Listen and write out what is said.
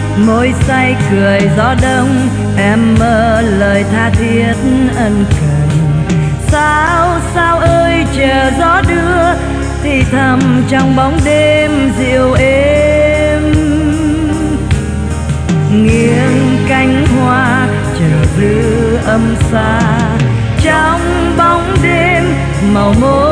môi say cười gió đông, em mơ lời tha thiết ân cần. Sao sao ơi chờ gió đưa, thì thầm trong bóng đêm dịu êm. Nghiêng cánh hoa chờ dư âm xa, trong bóng đêm màu môi